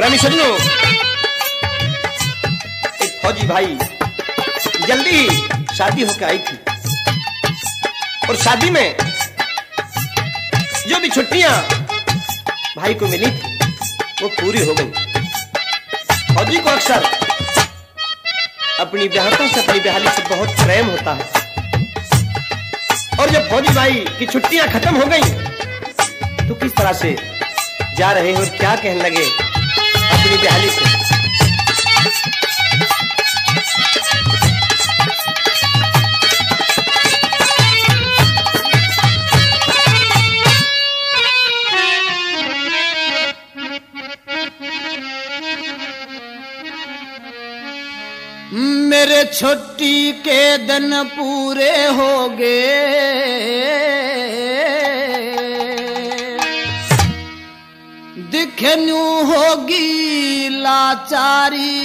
रानी सजनो, एक फौजी भाई जल्दी ही शादी होकर आई थी और शादी में जो भी छुट्टियां भाई को मिली थी वो पूरी हो गई। फौजी को अक्सर अपनी ब्याहता से, अपनी ब्याहली से बहुत प्रेम होता है और जब फौजी भाई की छुट्टियां खत्म हो गई तो किस तरह से जा रहे हैं और क्या कहने लगे अपनी ब्याहली से। मेरे छुट्टी के दिन पूरे हो गए, दिखे न्यू होगी लाचारी,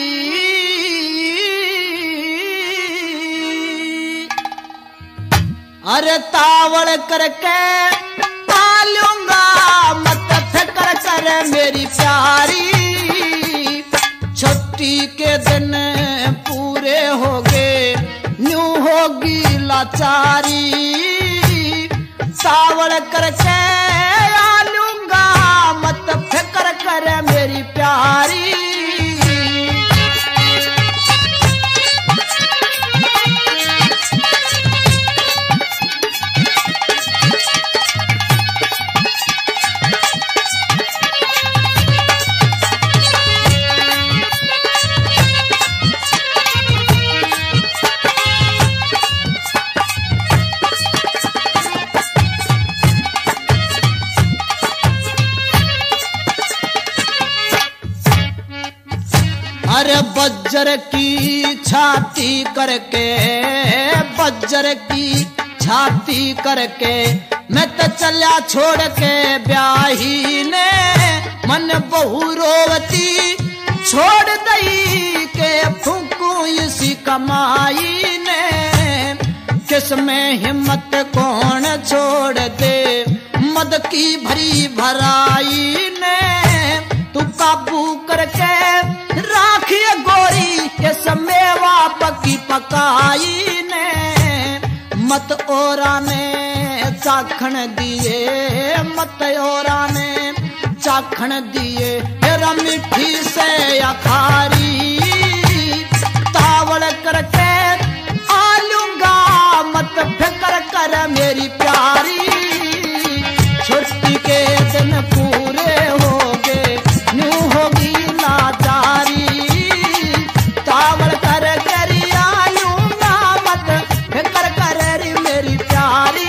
अरे तावड़ करके पालूंगा मत फिक्र करे मेरी प्यारी। छुट्टी के दिन पूरे हो गए, न्यू होगी लाचारी, तावड़ करके आ लूंगा मत फिक्र करे मेरी प्यारी। अरे बज्जर की छाती करके, बज्जर की छाती करके मैं तो चला छोड़ के ब्याही ने, मन बहु रोवती छोड़ दई के फूकू इसी कमाई ने। किसमें हिम्मत कौन छोड़ दे मद की भरी भराई ने, तू काबू करके राखिए गोरी के समेवा पकी पकाई ने। मत ओरा ने चाखण दिए, मत ओरा ने चाखण दिए, तेरा मिठी से अखारी, तावड़ करके आ लूंगा मत फिक्र कर मेरी प्यारी। छुट्टी के दिन पूरे हो गए, न्यू होगी लाचारी, तावड़ कर करिया लूंगा मत फिक्र कर मेरी प्यारी।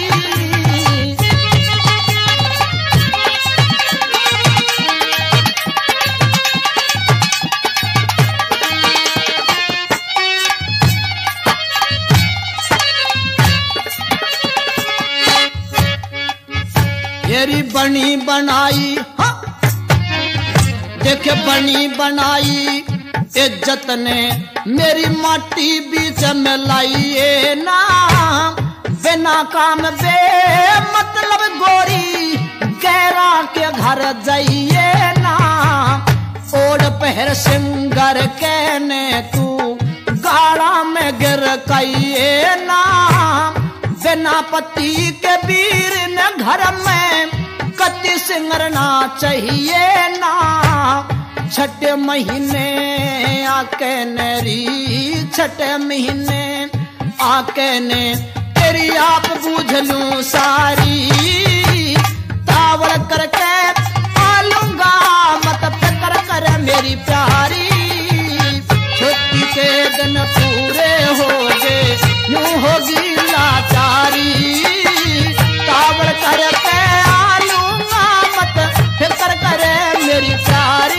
मेरी बनी बनाई, हाँ देखे बनी बनाई इज्जत ने मेरी माटी बीच में लाइए ना। बिना काम बे मतलब गोरी गैरा के घर जाइए ना। ओढ़ पहर सिंगर कहने तू गाड़ा में गिर कइए ना। बिना पति के वीर न घर में कति सिंगरना चाहिए ना। छठे महीने आके नरी, छठे महीने आके ने तेरी आप बूझ लूं सारी, तावड़ करके आ लूंगा मत फिक्र कर मेरी प्यारी। छुट्टी के दिन पूरे हो गए, यूं होगी लाचारी, तावड़ करके आ लूंगा मत फिक्र करे मेरी प्यारी।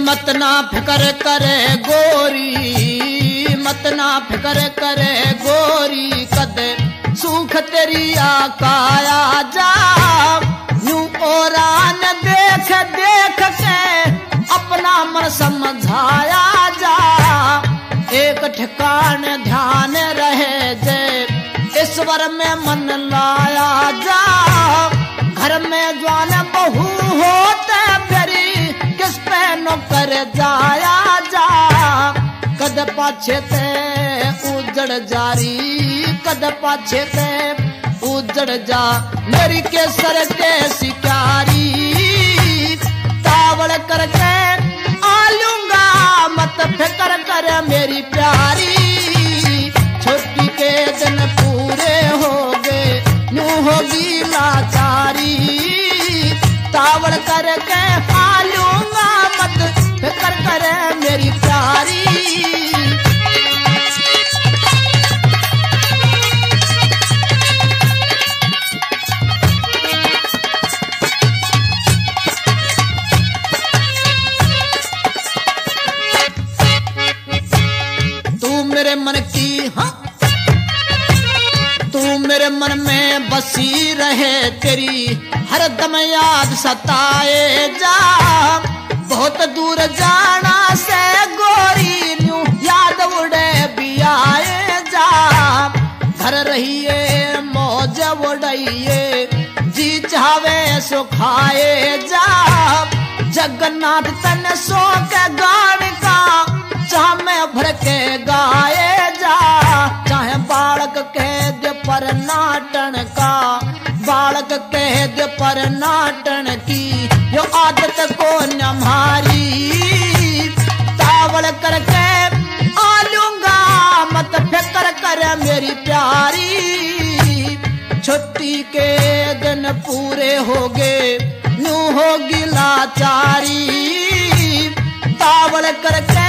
मत ना फिक्र करे गोरी, मत ना फिक्र करे गोरी, कद सुख तेरी आकाया जा। यूं औरान देख देख के अपना मन समझाया जा। एक ठिकान ध्यान रहे जे ईश्वर में मन लाया जा। घर में जवान बहू होते फिरी किस पे नौकर जाया जा। कद पाछे ते उजड़ जारी, कद पाछे ते उजड़ जा मेरी केसर के शिकारी। तावड़ करके आलूंगा मत फिक्र कर मेरी प्यारी। छुट्टी के दिन पूरे हो गए यूं होगी लाचारी। तावड़ करके आलूंगा मत फिक्र कर मेरी प्यारी। मेरे मन की हाँ तू मेरे मन में बसी रहे, तेरी हर दम याद सताए जा। बहुत दूर जाना से गोरी न्यू याद उड़े भी आए जा। घर रहिए मौज उड़ाइए जी चावे सो खाए जा। जगन्नाथ तन सो के गान का चाह में भर के गाए जा। चाहे बालक कह दे पर नाटन का, बालक कह दे पर नाटन की यो आदत को न मारी। तावड़ करके आलूंगा मत फिक्र कर मेरी प्यारी। छुट्टी के दिन पूरे हो गए यूं होगी लाचारी। तावड़ करके